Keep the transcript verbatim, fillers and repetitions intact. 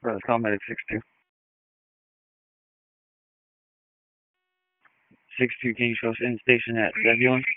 Brother, call medic six two. six two, can you show us in station at Zebulon?